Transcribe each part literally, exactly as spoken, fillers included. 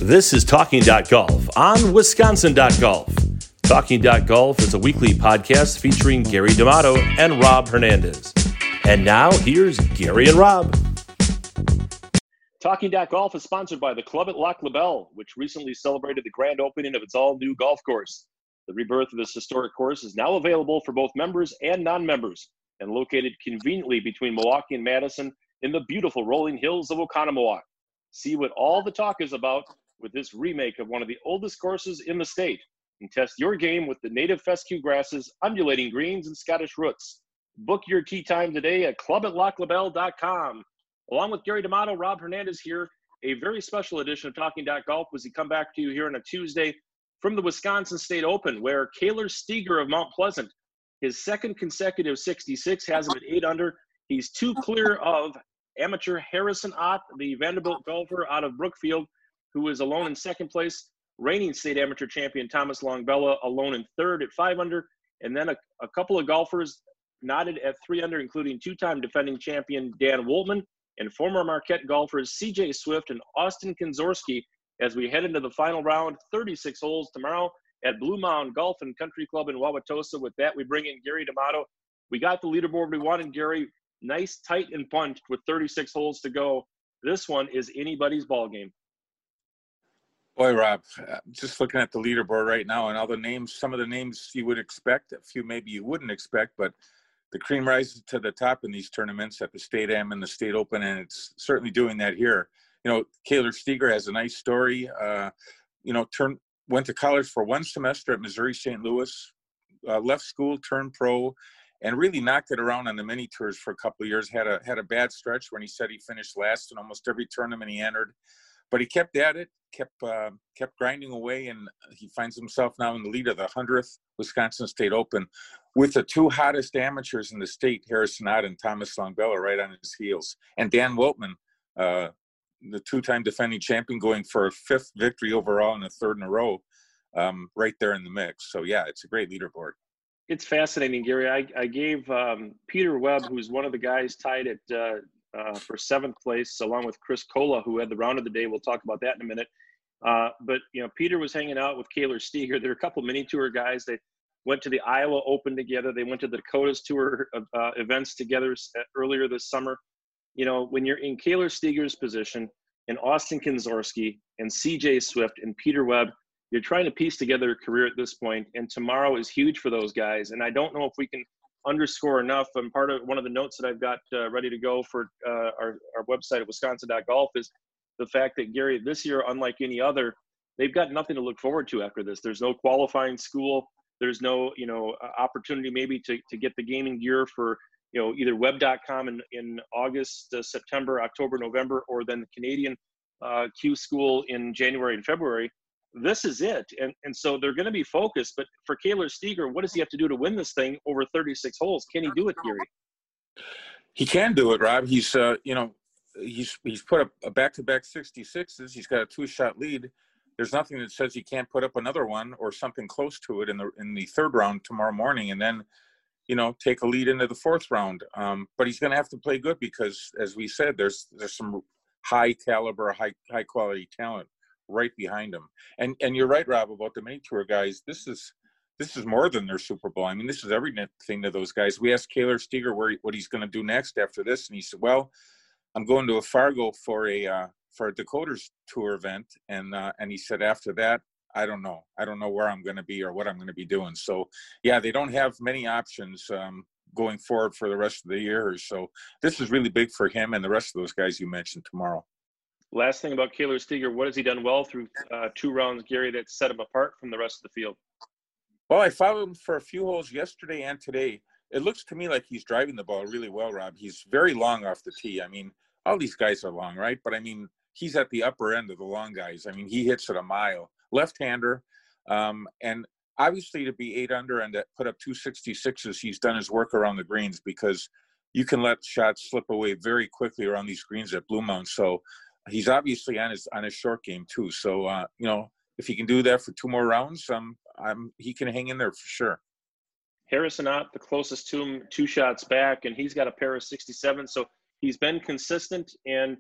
This is Talking Golf on Wisconsin Golf. Talking Golf is a weekly podcast featuring Gary D'Amato and Rob Hernandez. And now, here's Gary and Rob. Talking Golf is sponsored by the Club at Lac La Belle, which recently celebrated the grand opening of its all-new golf course. The rebirth of this historic course is now available for both members and non-members and located conveniently between Milwaukee and Madison in the beautiful rolling hills of Oconomowoc. See what all the talk is about with this remake of one of the oldest courses in the state, and test your game with the native fescue grasses, undulating greens, and Scottish roots. Book your tee time today at club at lac la belle dot com. Along with Gary D'Amato, Rob Hernandez here, a very special edition of Talking Golf as we come back to you here on a Tuesday from the Wisconsin State Open, where Kaylor Steger of Mount Pleasant, his second consecutive sixty-six, has him at eight under. He's two clear of amateur Harrison Ott, the Vanderbilt golfer out of Brookfield, who is alone in second place. Reigning state amateur champion Thomas Longbella alone in third at five under. And then a, a couple of golfers knotted at three under, including two-time defending champion Dan Woltman and former Marquette golfers C J Swift and Austin Kinzorski as we head into the final round, thirty-six holes tomorrow at Blue Mound Golf and Country Club in Wauwatosa. With that, we bring in Gary D'Amato. We got the leaderboard we wanted, Gary. Nice, tight, and punched with thirty-six holes to go. This one is anybody's ball game. Boy, Rob, just looking at the leaderboard right now and all the names, some of the names you would expect, a few maybe you wouldn't expect, but the cream rises to the top in these tournaments at the State Am and the State Open, and it's certainly doing that here. You know, Kaylor Steger has a nice story. Uh, you know, turned went to college for one semester at Missouri Saint Louis, uh, left school, turned pro, and really knocked it around on the mini tours for a couple of years. Had a had a bad stretch when he said he finished last in almost every tournament he entered, but he kept at it, kept uh, kept grinding away, and he finds himself now in the lead of the hundredth Wisconsin State Open with the two hottest amateurs in the state, Harrison Ott and Thomas Longbella, right on his heels, and Dan Woltman, uh, the two-time defending champion, going for a fifth victory overall and a third in a row, um, right there in the mix. So yeah, it's a great leaderboard. It's fascinating, Gary. I, I gave um, Peter Webb, who's one of the guys tied at uh, uh, for seventh place, along with Chris Cola, who had the round of the day. We'll talk about that in a minute. Uh, but, you know, Peter was hanging out with Kaylor Steger. There are a couple mini tour guys. They went to the Iowa Open together. They went to the Dakotas Tour uh, events together earlier this summer. You know, when you're in Kaylor Steger's position and Austin Kinzorski and C J Swift and Peter Webb, you're trying to piece together a career at this point, and tomorrow is huge for those guys. And I don't know if we can underscore enough. And part of one of the notes that I've got uh, ready to go for uh, our, our website at wisconsin dot golf is the fact that, Gary, this year, unlike any other, they've got nothing to look forward to after this. There's no qualifying school. There's no, you know, opportunity maybe to, to get the gaming gear for, you know, either web dot com in, in August, uh, September, October, November, or then the Canadian uh, Q School in January and February. This is it. And and so they're going to be focused. But for Kaylor Steger, what does he have to do to win this thing over thirty-six holes? Can he do it, Gary? He can do it, Rob. He's, uh, you know, he's he's put up a back-to-back sixty-sixes. He's got a two-shot lead. There's nothing that says he can't put up another one or something close to it in the in the third round tomorrow morning, and then, you know, take a lead into the fourth round. Um, but he's going to have to play good because, as we said, there's there's some high caliber, high high quality talent right behind him. And and you're right, Rob, about the mini tour guys. This is this is more than their Super Bowl. I mean, this is everything to those guys. We asked Kaylor Steger where what he's going to do next after this, and he said, "Well, I'm going to a Fargo for a uh, for a Dakotas tour event," and uh, and he said after that, I don't know. I don't know where I'm going to be or what I'm going to be doing. So yeah, they don't have many options um, going forward for the rest of the year. So this is really big for him and the rest of those guys you mentioned tomorrow. Last thing about Kaylor Steger, what has he done well through uh, two rounds, Gary, that set him apart from the rest of the field? Well, I followed him for a few holes yesterday and today. It looks to me like he's driving the ball really well, Rob. He's very long off the tee. I mean, all these guys are long, right? But I mean, he's at the upper end of the long guys. I mean, he hits it a mile. Left-hander, um, and obviously to be eight under and to put up two sixty-sixes, he's done his work around the greens because you can let shots slip away very quickly around these greens at Blue Mound. So he's obviously on his on his short game too. So uh, you know, if he can do that for two more rounds, um, I'm he can hang in there for sure. Harrison Ott, the closest to him, two shots back, and he's got a pair of sixty-seven. So he's been consistent, and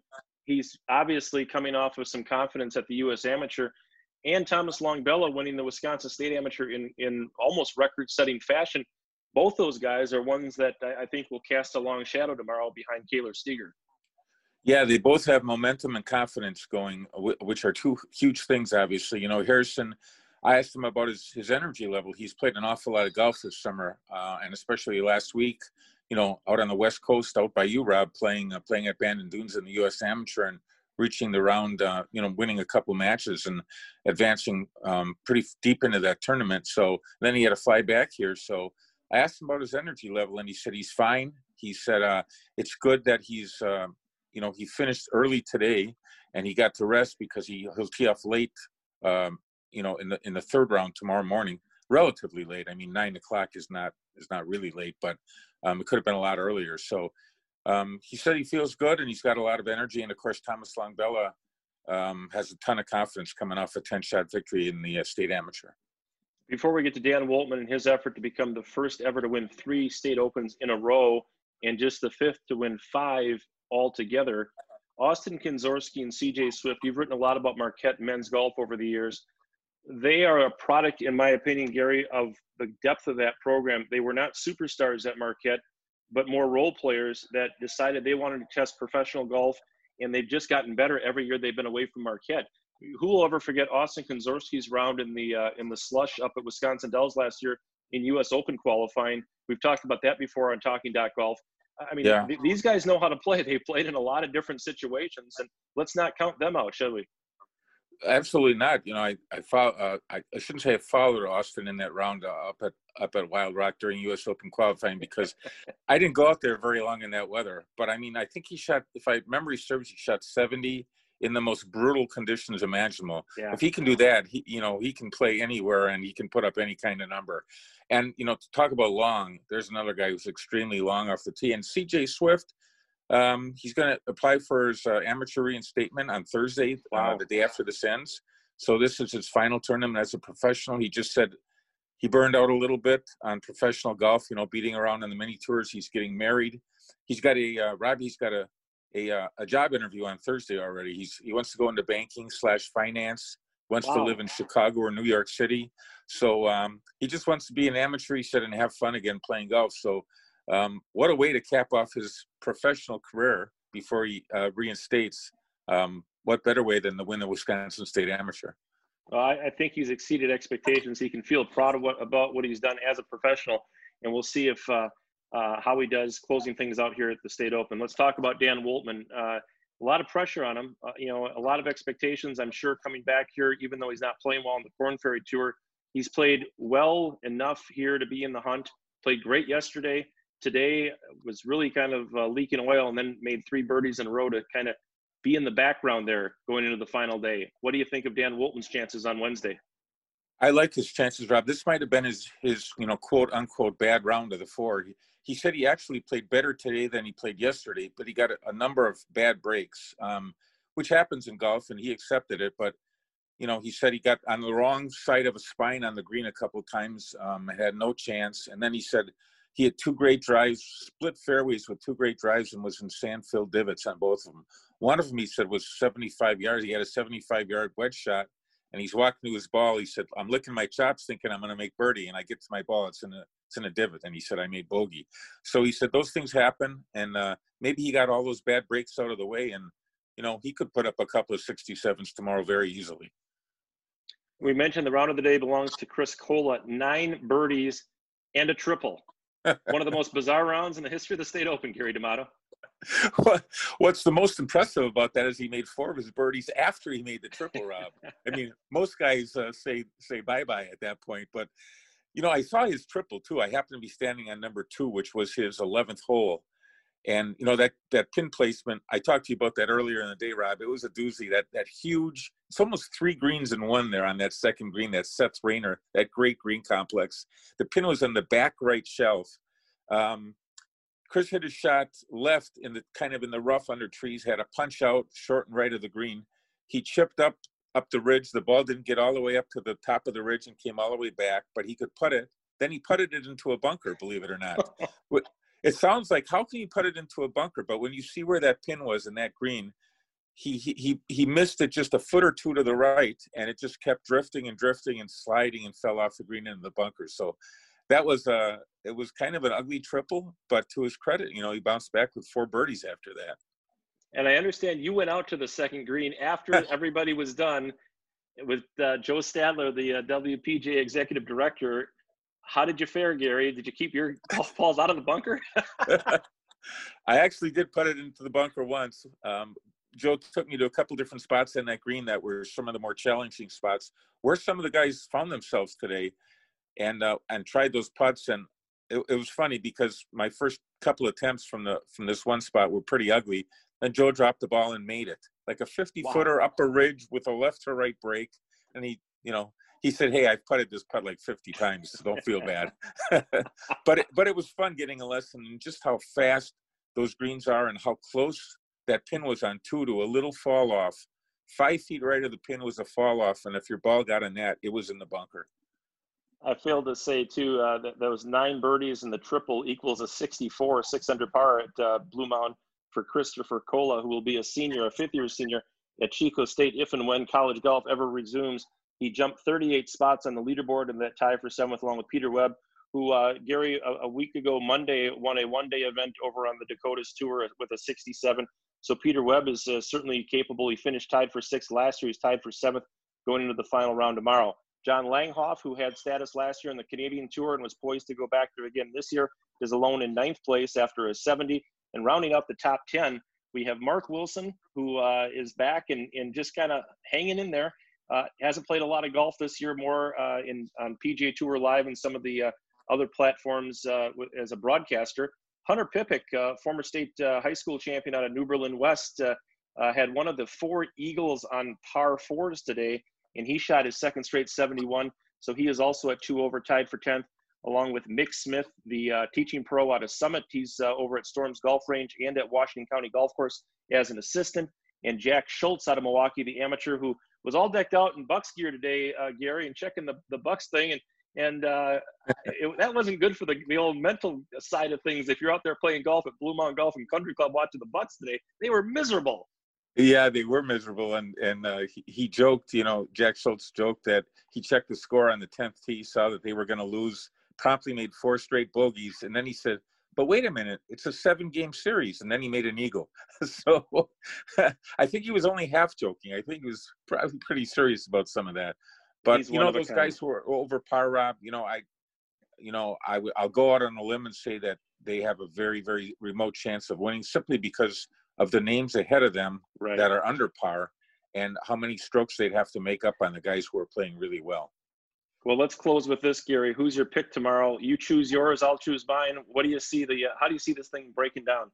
he's obviously coming off of some confidence at the U S Amateur, and Thomas Longbella winning the Wisconsin State Amateur in, in almost record-setting fashion. Both those guys are ones that I think will cast a long shadow tomorrow behind Kaylor Steger. Yeah, they both have momentum and confidence going, which are two huge things, obviously. You know, Harrison, I asked him about his, his energy level. He's played an awful lot of golf this summer, uh, and especially last week, you know, out on the West Coast, out by you, Rob, playing uh, playing at Bandon Dunes in the U S Amateur and reaching the round, uh, you know, winning a couple matches and advancing um, pretty deep into that tournament. So then he had to fly back here. So I asked him about his energy level, and he said he's fine. He said uh, it's good that he's, uh, you know, he finished early today, and he got to rest because he, he'll tee off late, um, you know, in the in the third round tomorrow morning, relatively late. I mean, nine o'clock is not is not really late, but um, it could have been a lot earlier. So um, he said he feels good, and he's got a lot of energy. And of course, Thomas Longbella um, has a ton of confidence coming off a ten-shot victory in the uh, state amateur. Before we get to Dan Woltman and his effort to become the first ever to win three state opens in a row and just the fifth to win five altogether, Austin Kinzorski and C J Swift, you've written a lot about Marquette men's golf over the years. They are a product, in my opinion, Gary, of the depth of that program. They were not superstars at Marquette, but more role players that decided they wanted to test professional golf, and they've just gotten better every year they've been away from Marquette. Who will ever forget Austin Kinzorski's round in the uh, in the slush up at Wisconsin Dells last year in U S Open qualifying? We've talked about that before on Talking Dot Golf. I mean, yeah. th- these guys know how to play. They played in a lot of different situations, and let's not count them out, shall we? Absolutely not. You know, I I, follow, uh, I I shouldn't say I followed Austin in that round uh, up at up at Wild Rock during U S Open qualifying because I didn't go out there very long in that weather. But I mean, I think he shot, if I memory serves, he shot seventy in the most brutal conditions imaginable. Yeah. If he can do that, he you know he can play anywhere and he can put up any kind of number. And you know, to talk about long, there's another guy who's extremely long off the tee, and C J Swift. Um, he's going to apply for his uh, amateur reinstatement on Thursday, Wow. uh, the day after this ends. So this is his final tournament as a professional. He just said he burned out a little bit on professional golf, you know, beating around on the mini tours. He's getting married. He's got a, uh, Robbie's got a, a, uh, a job interview on Thursday already. He's, he wants to go into banking slash finance, wants Wow. to live in Chicago or New York City. So um, he just wants to be an amateur, he said, and have fun again playing golf. So Um, what a way to cap off his professional career before he uh, reinstates. Um, what better way than to win the Wisconsin State Amateur? Well, I, I think he's exceeded expectations. He can feel proud of what, about what he's done as a professional, and we'll see if uh, uh, how he does closing things out here at the State Open. Let's talk about Dan Woltman. Uh, a lot of pressure on him, uh, you know, a lot of expectations, I'm sure, coming back here, even though he's not playing well on the Korn Ferry Tour. He's played well enough here to be in the hunt, played great yesterday. Today was really kind of uh, leaking oil, and then made three birdies in a row to kind of be in the background there going into the final day. What do you think of Dan Woltman's chances on Wednesday? I like his chances, Rob. This might have been his, his you know, quote unquote bad round of the four. He, he said he actually played better today than he played yesterday, but he got a, a number of bad breaks, um, which happens in golf, and he accepted it. But, you know, he said he got on the wrong side of a spine on the green a couple of times, um, had no chance. And then he said he had two great drives, split fairways with two great drives, and was in sand-filled divots on both of them. One of them, he said, was seventy-five yards. He had a seventy-five-yard wedge shot, and he's walking to his ball. He said, I'm licking my chops thinking I'm going to make birdie, and I get to my ball. It's in a it's in a divot. And he said, I made bogey. So he said those things happen, and uh, maybe he got all those bad breaks out of the way, and, you know, he could put up a couple of sixty-sevens tomorrow very easily. We mentioned the round of the day belongs to Chris Kola, nine birdies and a triple. One of the most bizarre rounds in the history of the State Open, Gary D'Amato. What's the most impressive about that is he made four of his birdies after he made the triple, Rob. I mean, most guys uh, say say bye-bye at that point. But, you know, I saw his triple, too. I happened to be standing on number two, which was his eleventh hole. And, you know, that that pin placement, I talked to you about that earlier in the day, Rob. It was a doozy. That that huge, it's almost three greens in one there on that second green, that Seth Rayner, that great green complex. The pin was on the back right shelf. Um, Chris hit a shot left in the kind of in the rough under trees, had a punch out short and right of the green. He chipped up up the ridge. The ball didn't get all the way up to the top of the ridge and came all the way back, but he could putt it. Then he putted it into a bunker, believe it or not. It sounds like, how can you put it into a bunker? But when you see where that pin was in that green, he he he he missed it just a foot or two to the right, and it just kept drifting and drifting and sliding and fell off the green into the bunker. So that was uh it was kind of an ugly triple, but to his credit, you know, he bounced back with four birdies after that. And I understand you went out to the second green after everybody was done with uh, Joe Stadler, the uh, W P G A executive director. How did you fare, Gary? Did you keep your golf balls out of the bunker? I actually did put it into the bunker once. Um, Joe took me to a couple different spots in that green that were some of the more challenging spots where some of the guys found themselves today, and uh, and tried those putts. And it, it was funny because my first couple attempts from the from this one spot were pretty ugly. Then Joe dropped the ball and made it like a fifty footer wow. up a ridge with a left to right break, and he, you know, he said, "Hey, I've putted this putt like fifty times, so don't feel bad." but it, but it was fun getting a lesson in just how fast those greens are and how close that pin was on two to a little fall off. Five feet right of the pin was a fall off, and if your ball got in that, it was in the bunker. I failed to say too uh, that those nine birdies and the triple equals a sixty-four, six under par at uh, Blue Mound for Christopher Cola, who will be a senior, a fifth-year senior at Chico State if and when college golf ever resumes. He jumped thirty-eight spots on the leaderboard in that tie for seventh, along with Peter Webb, who, uh, Gary, a, a week ago Monday, won a one-day event over on the Dakotas Tour with a sixty-seven. So Peter Webb is uh, certainly capable. He finished tied for sixth last year. He's tied for seventh going into the final round tomorrow. John Langhoff, who had status last year on the Canadian Tour and was poised to go back there again this year, is alone in ninth place after a seventy. And rounding out the top ten, we have Mark Wilson, who uh, is back and, and just kind of hanging in there. Uh, hasn't played a lot of golf this year, more uh, in on P G A Tour Live and some of the uh, other platforms uh, as a broadcaster. Hunter Pippick, uh, former state uh, high school champion out of New Berlin West, uh, uh, had one of the four eagles on par fours today, and he shot his second straight seventy-one. So he is also at two over, tied for tenth, along with Mick Smith, the uh, teaching pro out of Summit. He's uh, over at Storms Golf Range and at Washington County Golf Course as an assistant. And Jack Schultz out of Milwaukee, the amateur, who was all decked out in Bucks gear today, uh, Gary, and checking the, the Bucks thing. And and uh, it, that wasn't good for the, the old mental side of things. If you're out there playing golf at Blue Mountain Golf and Country Club watching the Bucks today, they were miserable. Yeah, they were miserable. And, and uh, he, he joked, you know, Jack Schultz joked that he checked the score on the tenth tee, saw that they were going to lose, promptly made four straight bogeys. And then he said, but wait a minute, it's a seven-game series. And then he made an eagle. So I think he was only half joking. I think he was probably pretty serious about some of that. But, He's you know, those guys who are over par, Rob, you know, I, you know, I, I'll go out on a limb and say that they have a very, very remote chance of winning simply because of the names ahead of them right. that are under par and how many strokes they'd have to make up on the guys who are playing really well. Well, let's close with this, Gary. Who's your pick tomorrow? You choose yours, I'll choose mine. What do you see the? Uh, how do you see this thing breaking down?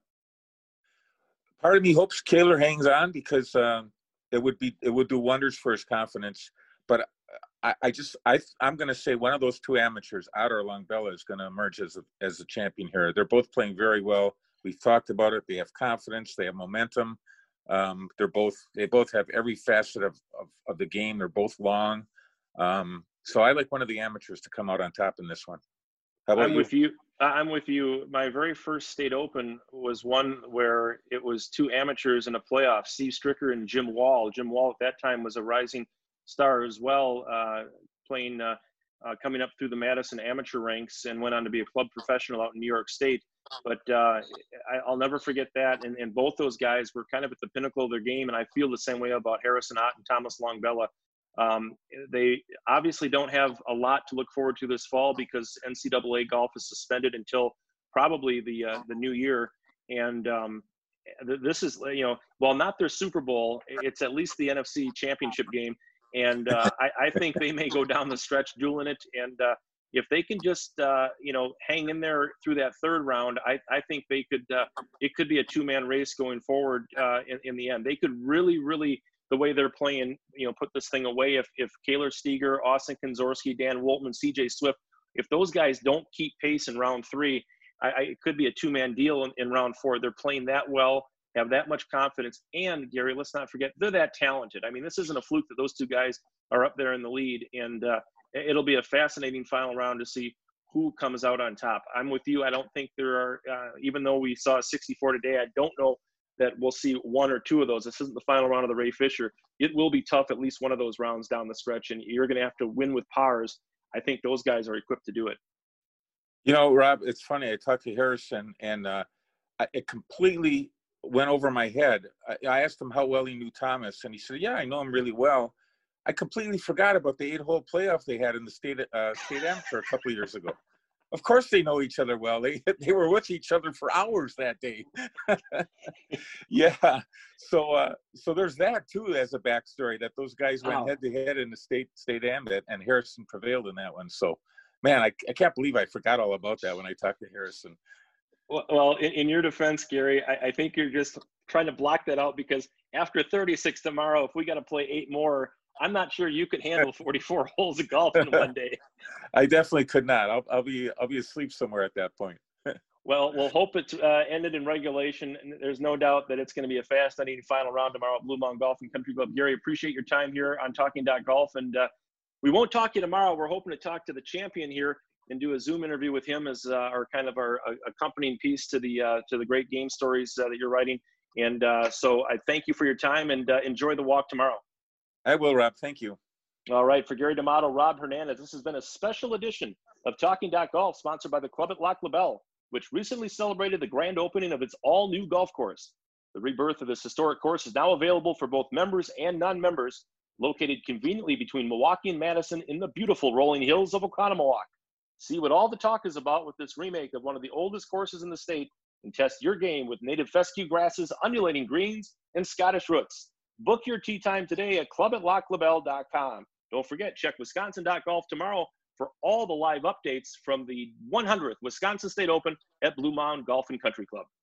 Part of me hopes Kaler hangs on because um, it would be it would do wonders for his confidence. But I, I just I I'm going to say one of those two amateurs, Otter or Longbella, is going to emerge as a, as a champion here. They're both playing very well. We've talked about it. They have confidence. They have momentum. Um, they're both they both have every facet of of, of the game. They're both long. Um, So I like one of the amateurs to come out on top in this one. How about I'm you? with you. I'm with you. My very first state open was one where it was two amateurs in a playoff, Steve Stricker and Jim Wall. Jim Wall at that time was a rising star as well, uh, playing, uh, uh, coming up through the Madison amateur ranks and went on to be a club professional out in New York State. But uh, I, I'll never forget that. And, and both those guys were kind of at the pinnacle of their game. And I feel the same way about Harrison Ott and Thomas Longbella. Um, they obviously don't have a lot to look forward to this fall because N C double A golf is suspended until probably the uh, the new year. And um, th- this is, you know, while not their Super Bowl, it's at least the N F C Championship game. And uh, I, I think they may go down the stretch dueling it. And uh, if they can just, uh, you know, hang in there through that third round, I, I think they could, uh, it could be a two-man race going forward uh, in, in the end. They could really, really, the way they're playing, you know, put this thing away. If if Kaler Steger, Austin Konzorski, Dan Woltman, C J Swift, if those guys don't keep pace in round three, I, I, it could be a two-man deal in, in round four. They're playing that well, have that much confidence. And, Gary, let's not forget, they're that talented. I mean, this isn't a fluke that those two guys are up there in the lead. And uh, it'll be a fascinating final round to see who comes out on top. I'm with you. I don't think there are, uh, even though we saw sixty-four today, I don't know that we'll see one or two of those. This isn't the final round of the Ray Fisher. It will be tough, at least one of those rounds down the stretch, and you're going to have to win with pars. I think those guys are equipped to do it. You know, Rob, it's funny. I talked to Harrison, and uh, it completely went over my head. I, I asked him how well he knew Thomas, and he said, yeah, I know him really well. I completely forgot about the eight-hole playoff they had in the state uh, state amateur a couple of years ago. Of course they know each other well. They they were with each other for hours that day. Yeah. So uh, so there's that too as a backstory, that those guys went Wow. head to head in the state state am, and Harrison prevailed in that one. So, man, I, I can't believe I forgot all about that when I talked to Harrison. Well, well in, in your defense, Gary, I, I think you're just trying to block that out, because after thirty-six tomorrow, if we got to play eight more, I'm not sure you could handle forty-four holes of golf in one day. I definitely could not. I'll, I'll be I'll be asleep somewhere at that point. Well, we'll hope it's uh, ended in regulation. And there's no doubt that it's going to be a fast-ending final round tomorrow at Blue Mountain Golf and Country Club. Gary, appreciate your time here on Talking Golf, and uh, we won't talk to you tomorrow. We're hoping to talk to the champion here and do a Zoom interview with him as uh, our kind of our uh, accompanying piece to the uh, to the great game stories uh, that you're writing. And uh, so I thank you for your time, and uh, enjoy the walk tomorrow. I will, Rob. Thank you. All right. For Gary D'Amato, Rob Hernandez, this has been a special edition of Talking Golf, sponsored by the Club at Lac La Belle, which recently celebrated the grand opening of its all-new golf course. The rebirth of this historic course is now available for both members and non-members, located conveniently between Milwaukee and Madison in the beautiful rolling hills of Oconomowoc. See what all the talk is about with this remake of one of the oldest courses in the state, and test your game with native fescue grasses, undulating greens, and Scottish roots. Book your tee time today at club at lac la belle dot com. Don't forget, check wisconsin dot golf tomorrow for all the live updates from the one hundredth Wisconsin State Open at Blue Mound Golf and Country Club.